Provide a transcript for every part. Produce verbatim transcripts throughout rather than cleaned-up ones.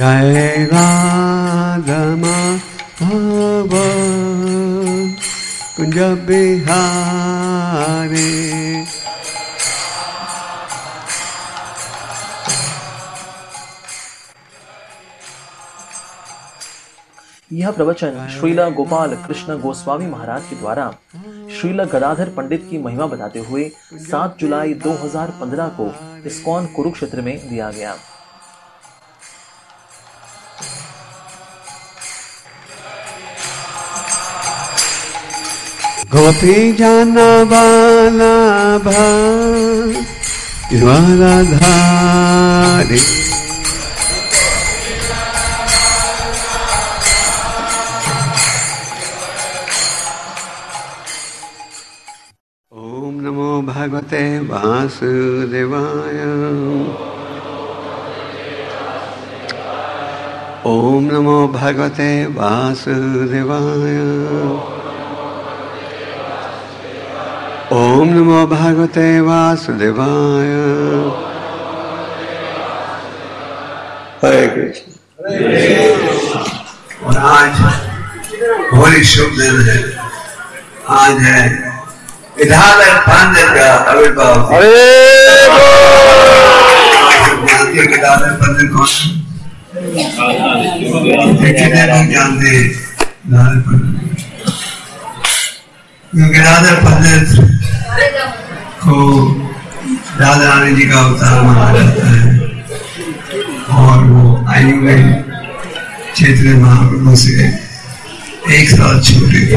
जय राधा माधव कुंज बिहारी। यह प्रवचन श्रीला गोपाल कृष्ण गोस्वामी महाराज के द्वारा श्रीला गदाधर पंडित की महिमा बताते हुए सात जुलाई दो हज़ार पंद्रह को इस्कॉन कुरुक्षेत्र में दिया गया। गोपी जाना वाला धारी ओम नमो भगवते वासुदेवाय। ओम नमो भगवते वासुदेवाय। ओम नमो भगवते वासुदेवाय। हरे कृष्ण। और आज होली शुभ दिन है। आज है गदाधर पंडित का आविर्भाव। गदाधर पंडित कौन? कितने लोग जानते हैं गदाधर पंडित? गदाधर पंडित को राधा रानी जी का अवतार माना जाता है और वो आयु में चैतन्य महाप्रभु से एक साल छोटे थे।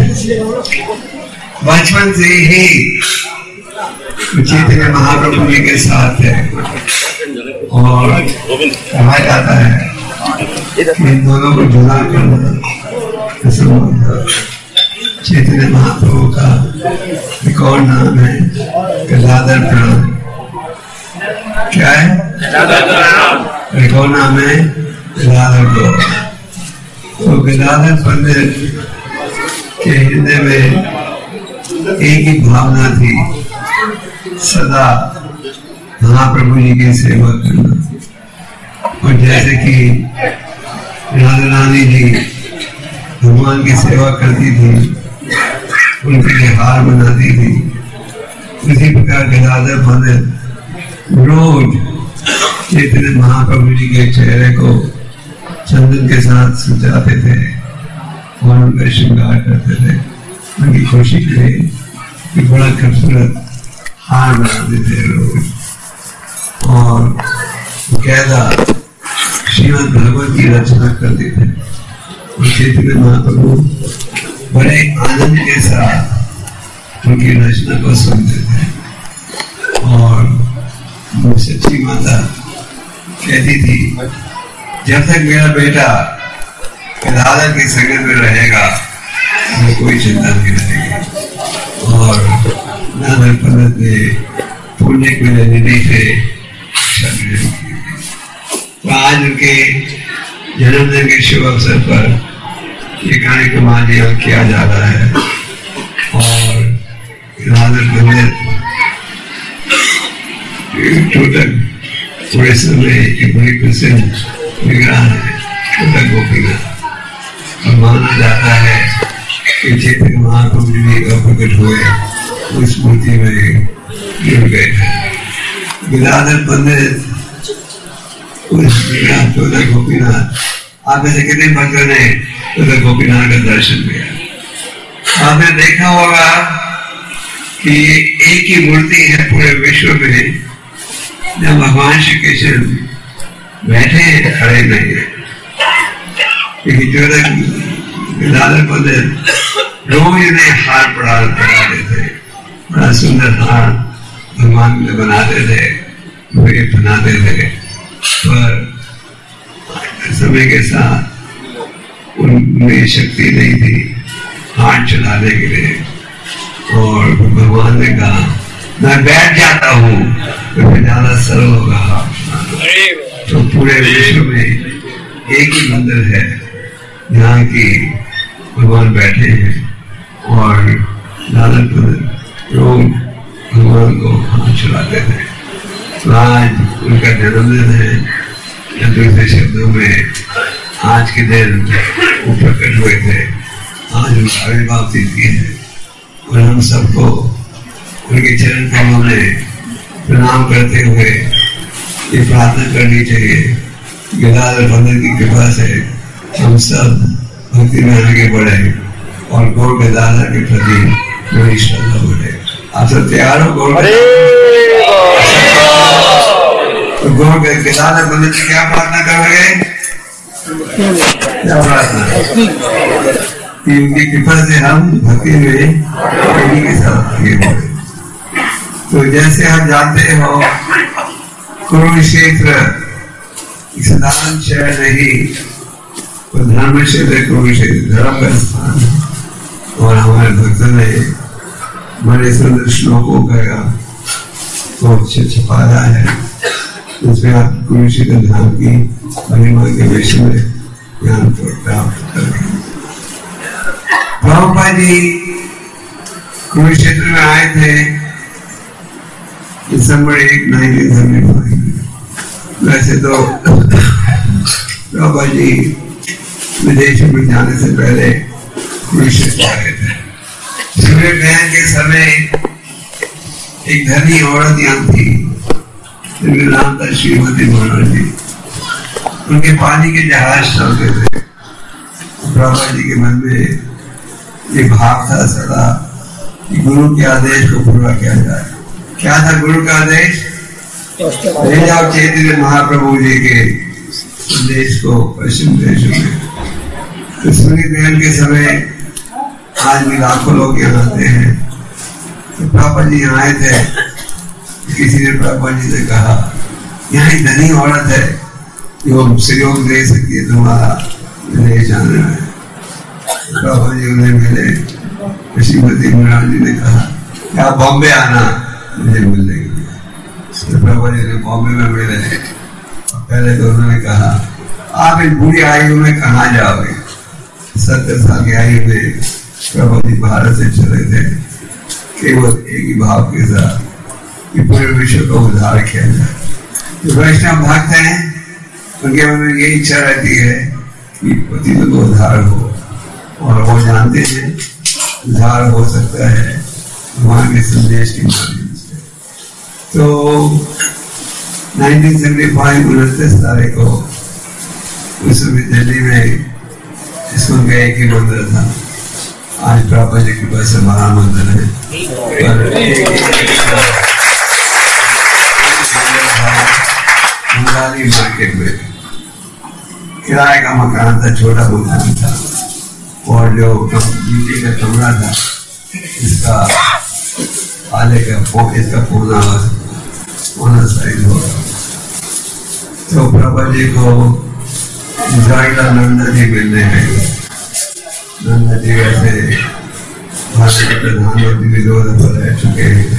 बचपन से ही चैतन्य महाप्रभु जी के साथ है और कहा जाता है कि इन दोनों को जुड़ा कर चैतन्य महाप्रभु का एक और नाम है गदाधर प्राण। क्या है? एक और नाम है गदाधर गौर। तो गदाधर पंडित के हृदय में एक ही भावना थी, सदा महाप्रभु जी की सेवा करना। और जैसे कि राधा रानी जी भगवान की सेवा करती थी, उनके लिए हार बनाती थी, उसी प्रकार गदाधर पंडित रोज चैतन्य महाप्रभु जी के चेहरे को चंदन के साथ सजाते थे और उनका श्रृंगार करते थे उनकी खुशी के लिए। बड़ा खूबसूरत हार बनाते थे रोज और बकायदा श्रीमद् भागवत की रचना करते थे। और चैतन्य महाप्रभु बड़े आनंद के साथ उनकी रचना को सुनते थे। और सच्ची माता कहती थी, जब तक मेरा बेटा गदाधर की संगत में रहेगा मुझे कोई चिंता नहीं रहेगी। और गदाधर पंडित ने पुण्य के निधि से तो आज उनके जन्मदिन के शुभ अवसर पर ये कार्यक्रम आज यहाँ किया जा रहा है। और गदाधर पंडित टोटल उड़ीसा में एक बड़ी प्रसिद्ध विग्रह है छोटा गोपीनाथ। और माना जाता है कि चैतन्य महाप्रभु जी का प्रकट हुए उस मूर्ति में जुड़ गए थे। गदाधर पंडित उस विग्रह छोटा गोपीनाथ, आप ऐसे कितने भक्त ने छोटा गोपीनाथ का दर्शन किया? आपने देखा होगा कि एक ही मूर्ति है पूरे विश्व में जब भगवान श्री कृष्ण बैठे हैं, खड़े नहीं है। क्योंकि जो गदाधर पंडित रोज इन्हें हार पढ़ाते थे, बड़ा सुंदर हार भगवान में बनाते थे, वे बनाते थे। पर समय के साथ उनमें शक्ति नहीं थी हाथ चलाने के लिए। और भगवान ने कहा मैं बैठ जाता हूँ तो ज्यादा सरल होगा। तो पूरे विश्व में एक ही मंदिर है जहाँ की भगवान बैठे हैं और गदाधर पंडित रोज भगवान को हाथ चलाते थे। तो आज उनका जन्मदिन है दूसरे शब्दों में आज के दिन वो प्रकट हुए थे, आज उनका आविर्भाव तिथि है और हम सबको उनके चरण कमलों में प्रणाम करते हुए ये प्रार्थना करनी चाहिए, गदाधर पंडित की कृपा से हम सब भक्ति में आगे बढ़े और गौर गदाधर के प्रति मेरी श्रद्धा बढ़े। आप सब तैयार हो? गौर तो गौर गदाधर पंडित से क्या प्रार्थना करोगे? क्या प्रार्थना? कि उनकी कृपा से हम भक्ति में उन्हीं के साथ आगे बढ़े। तो जैसे आप जानते हो, कुरुक्षेत्र साधारण शहर नहीं, तो धर्म क्षेत्र कुरुक्षेत्र धर्म का स्थान है और हमारे भक्तों ने बड़े सुंदर श्लोकों का तो छपाया है, उसमें आप कुरुक्षेत्र धाम की महिमा के विषय में ज्ञान प्राप्त करेंगे। प्रभुपाद जी कुरुक्षेत्र में आए थे दिसंबर एक नाइनटीन सेवेंटी फाइव। वैसे तो प्रभुपाद जी विदेशों में जाने से पहले कुरुक्षेत्र आए थे। सूर्य ग्रहण के समय एक धनी औरत यहाँ थी, जिनका नाम था श्रीमती मनोहर जी। उनके पानी के जहाज चलते थे। प्रभुपाद जी के मन में ये भाव था सदा कि गुरु के आदेश को पूरा किया जाए। क्या था गुरु का आदेश? ले जाओ चैतन्य महाप्रभु जी के संदेश को पश्चिम देशों में। तो सूर्य ग्रहण के समय आज भी लाखों लोग यहाँ आते हैं। तो प्रभुपाद जी यहाँ आए थे, किसी ने प्रभुपाद जी से कहा यहाँ एक धनी औरत है जो सहयोग दे सकती है तुम्हारा विदेश जाने में। प्रभुपाद जी उन्हें मिले। श्रीमती मनोहर जी ने कहा क्या बॉम्बे आना मुझे मिलने के लिए। तो प्रभुपाद जी ने बॉम्बे में मिले। पहले तो उन्होंने कहा आप इस बुरी आयु में कहाँ जाओगे? सत्तर साल की आयु में प्रभुपाद जी भारत से चले थे केवल एक ही भाव के साथ कि पूरे विश्व का उद्धार किया जाए। जो वैष्णव भक्त हैं उनके मन में ये इच्छा रहती है कि पतितों को उद्धार हो, और वो जानते हैं उद्धार हो सकता है भगवान के संदेश के माध्यम से। तो नाइनटीन सेवेंटी फाइव उनतीस तारीख को उस समय दिल्ली में इसको का एक ही मंदिर था। आज प्रभुपाद जी के पास से बड़ा मंदिर है, पर मार्केट में किराए का मकान था, छोटा मकान था, और जो नीचे का कमरा था इसका आले का इसका पौना पौना साइज होगा। तो प्रभुपाद जी को जागीरा नंदा जी मिलने गए। नंदा जी वैसे भारत के प्रधानमंत्री भी दो दफा रह चुके हैं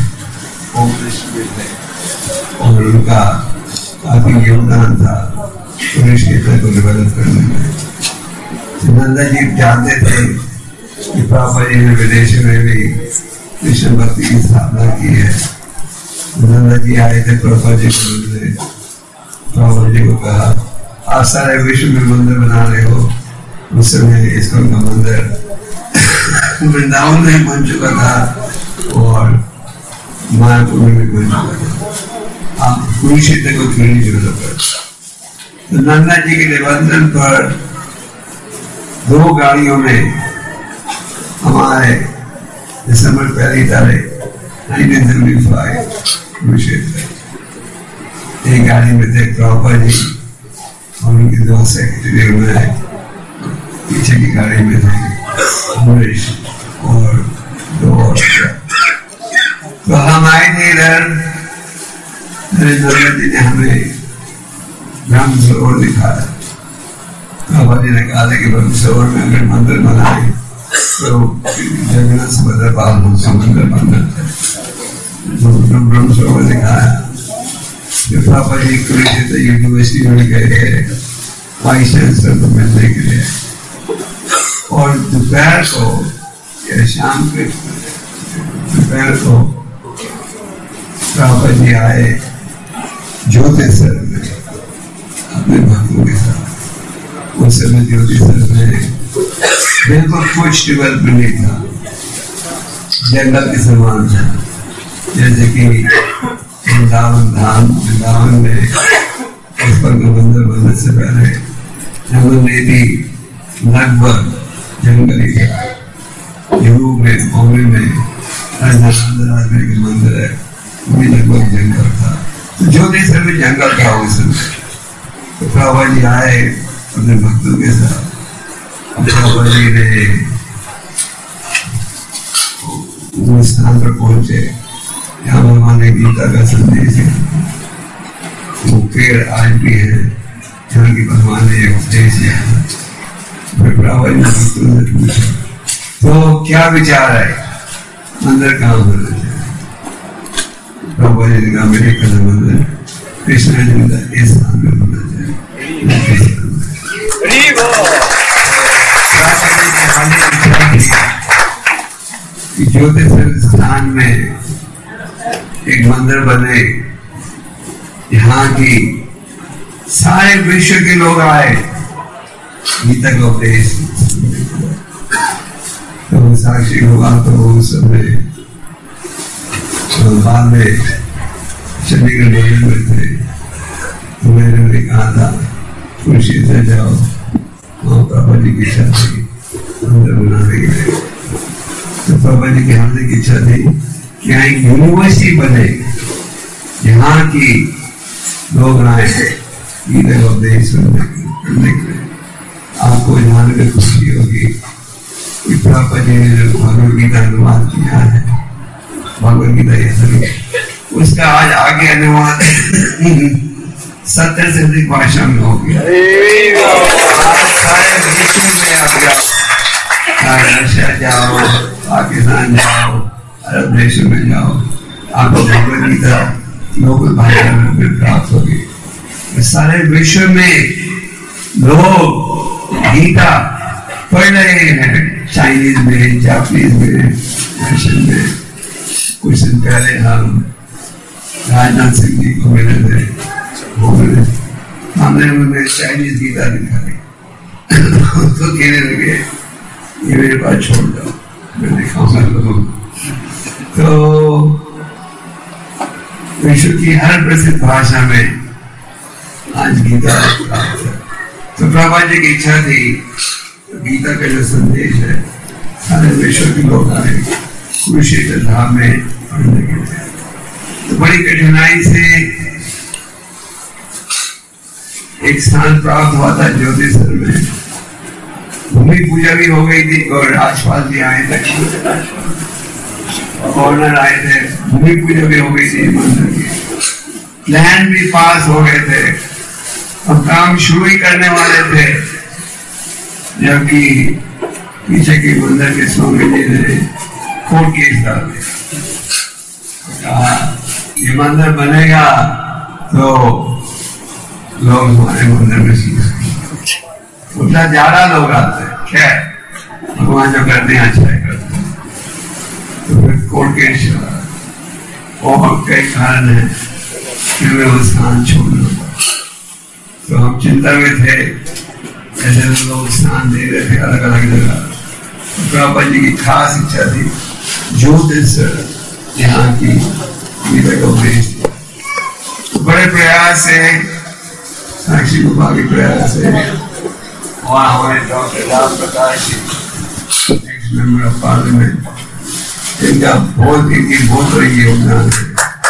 और उनका काफी योगदान था पूरे क्षेत्र को डेवलप करने में। नंदा जी जानते थे कि प्रभुपाद जी ने विदेशों में भी कृष्ण भक्ति की स्थापना की है। नंदा जी आए थे प्रभुपाद जी को मिलने। प्रभुपाद जी को कहा आप सारे विश्व में मंदिर बना रहे हो, उस समय इस्कॉन का मंदिर वृंदावन में बन चुका था और मायापुर में भी बन चुका था। आप कुरुक्षेत्र को क्यों नहीं डेवलप करते? तो नंदा जी के निबंधन पर दो गाड़ियों में हमारे दिसंबर पहली तारीख नाइनटीन सेवेंटी फाइव कुरुक्षेत्र, एक गाड़ी में थे प्रभुपाद जी और उनके दो सेक्रेटरी में, पीछे की गाड़ी में थे अमरीश और दो और। तो हम आए थे इधर, नरेंद्र जी ने हमें ब्रह्म सरोवर दिखाया। प्रभुपाद जी ने कहा कि ब्रह्म सरोवर में अगर मंदिर बनाए तो जगन्नाथ सुभद्रा पाल से मंदिर बनना है। ब्रह्म सरोवर दिखाया। प्रभुपाद जी कुरुक्षेत्र यूनिवर्सिटी में गए थे वाइस चांसलर को मिलने के लिए, और दोपहर को या शाम के दोपहर को प्रभुपाद जी आए ज्योतिषर में। अपने भक्तों के साथ। उस समय ज्योतिषर में बिल्कुल कुछ डेवलपमेंट नहीं था, जंगल के समान था। जैसे कि वृंदावन धाम, वृंदावन में उस पर मंदिर बनने से पहले जंगल में भी लगभग जंगल ही था। यूरोप में, बॉम्बे में के मंदिर है, वो भी लगभग जंगल था। तो ज्योतिषर में जंगल था उस समय। तो प्रभुपाद जी आए अपने भक्तों के साथ। प्रभुपाद जी ने उस स्थान पर पहुंचे यहाँ भगवान ने गीता का संदेश है। वो पेड़ आज भी है जहाँ की भगवान ने उपदेश दिया। फिर प्रभुपाद जी ने भक्तों से पूछा, तो क्या विचार है, मंदिर कहाँ होना चाहिए? प्रभुपाद जी ने कहा, मेरे कदम मंदिर कृष्ण जी इस स्थान में होना चाहिए। ज्योतिष स्थान में एक मंदिर बने, यहाँ की सारे विश्व के लोग आए गीता का उपदेश। तो साक्षी होगा तो उस समय बाद में चंडीगढ़ मंदिर में थे। तो मैंने कहा था खुशी से जाओ, वहाँ प्रभा जी की इच्छा थी मंदिर बनाने के लिए। तो प्रभा जी की हार्दिक इच्छा थी कि यहाँ एक यूनिवर्सिटी बने, यहाँ की लोग आए गीता का उपदेश करने के लिए। आपको जान कर खुशी होगी कि प्रभा जी ने जो भगवद गीता अनुवाद किया है, भगवद गीता ये सभी उसका आज आगे अनुवाद सत्तर से अधिक भाषा में हो गया। सारे विश्व में आप जाओ, रशिया जाओ, पाकिस्तान जाओ, अरब देशों में जाओ, आपको भगवद गीता लोकल भाषा में प्राप्त होगी। सारे विश्व में लोग गीता पढ़ रहे हैं, चाइनीज में, जापानीज में, रशियन में। कुछ दिन पहले हम राजनाथ सिंह जी को मिले थे, हमने उन्हें चाइनीज गीता दिखाई। तो कहने लगे ये मेरे पास छोड़ दो, मैं दिखाऊंगा लोगों को। तो विश्व की हर प्रसिद्ध भाषा में आज गीता प्राप्त है। तो प्रभुपाद जी की इच्छा थी गीता का जो संदेश है सारे विश्व के लोग आए कुरुक्षेत्र धाम में पढ़ने के लिए। तो बड़ी कठिनाई से एक स्थान प्राप्त हुआ था ज्योतिषर में। भूमि पूजा भी हो गई थी और आसपास भी आए थे, गवर्नर आए थे, भूमि पूजा भी हो गई थी मंदिर की, लैंड भी पास हो गए थे। अब काम शुरू ही करने वाले थे जबकि पीछे के मंदिर के स्वामी जी ने कोर्ट केस डाल दिया। कहा ये मंदिर बनेगा तो लोग हमारे मंदिर में सीख उतना ज्यादा लोग आते हैं, क्या भगवान जो करते हैं अच्छा है करते हैं। तो फिर कोर्ट केस चला और कई कारण है कि मैं वो स्थान छोड़ना। तो हम चिंता में थे, ऐसे लोग स्नान दे रहे थे अलग अलग जगह। प्रभुपाद जी की खास इच्छा थी ज्योतिष यहाँ की गीता का उपदेश। बड़े प्रयास से साक्षी गोपाल के प्रयास से और हमारे doctor Ram Prakash ji next member of parliament, इनका बहुत इनकी बहुत बड़ी योगदान है।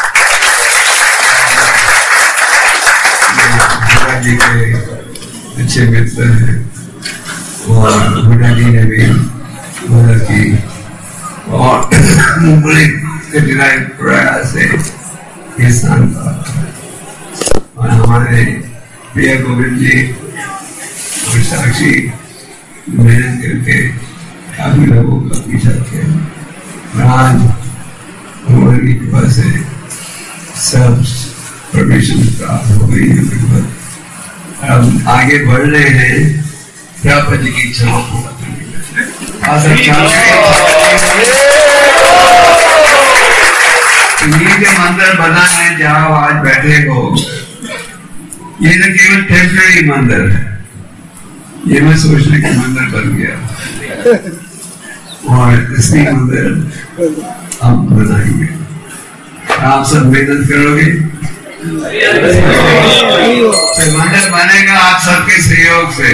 जी के अच्छे मित्र हैं और बुढ़ा जी ने भी मदद की और बड़े कठिनाई प्रयास से ये स्थान प्राप्त। और हमारे प्रिया गोविंद जी और साक्षी मेहनत करके काफी लोगों का पीछा किया। आज भगवान की कृपा से सब परमिशन प्राप्त हो गई है। अब आगे बढ़ रहे हैं प्रभुपाद जी की इच्छा को पूरा करने के लिए। ये जो मंदिर बना है जहाँ आज बैठे हो, ये न केवल टेम्पररी ही मंदिर है, ये मैं सोच रही कि मंदिर बन गया और इसलिए मंदिर हम बनाएंगे। आप सब मेहनत करोगे तो मंदिर बनेगा आप सबके सहयोग से।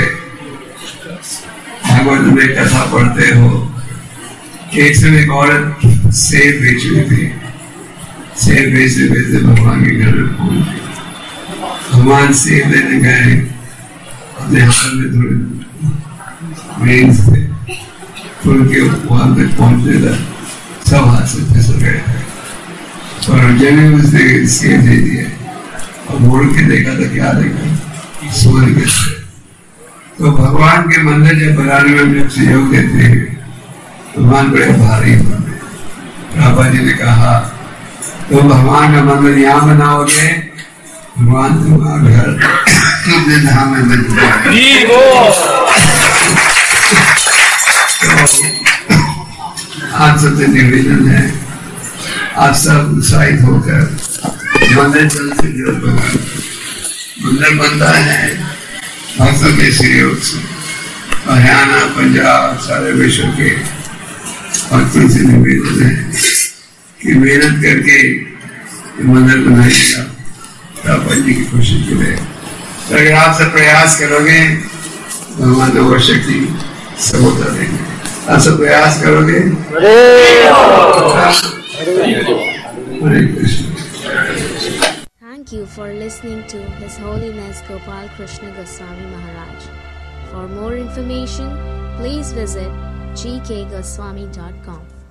भागवत में कथा पढ़ते हो कि एक समय एक औरत सेब बेच रही थी, सेब बेचते बेचते भगवान के घर में पहुंच गई। भगवान सेब लेने गए, अपने हाथ में थोड़े रेंज थे, फूल के वहां तक पहुंचने तक सब हाथ से फिसल गए और जब उसने सेब दे दिया और मोड़ के देखा तो क्या देखा, सोने के से। तो भगवान के मंदिर जब बनाने में जब सहयोग देते हैं, भगवान बड़े भारी होते। बाबा जी ने कहा तो भगवान का मंदिर यहाँ बनाओगे, भगवान तुम्हारा घर तुमने धाम में बन जाएगा। आज सबसे निवेदन है, आप सब उत्साहित होकर मंदिर जल्द से जल्द भगवान मंदिर बनता है भक्तों के सहयोग से। हरियाणा, पंजाब, सारे विश्व के भक्तों से निवेदन है कि मेहनत करके मंदिर बनाइएगा बाबा जी की खुशी के लिए। तो अगर आप सब प्रयास करोगे तो भगवान और शक्ति सबूता देंगे। आप सब प्रयास करोगे। हरे Krishna. Thank you for listening to His Holiness Gopal Krishna Goswami Maharaj. For more information, please visit g k goswami dot com.